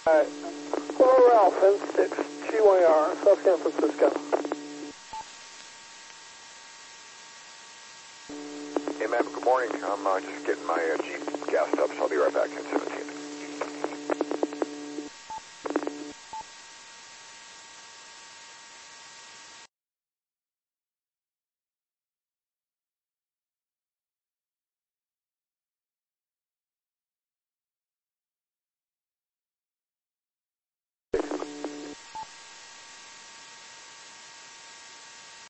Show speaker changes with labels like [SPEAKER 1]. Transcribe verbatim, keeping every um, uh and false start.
[SPEAKER 1] Alright. Hello, Ralph, N six G Y R, South San Francisco.
[SPEAKER 2] Hey, man, good morning. I'm uh, just getting my uh, Jeep gassed up, so I'll be right back in two minutes.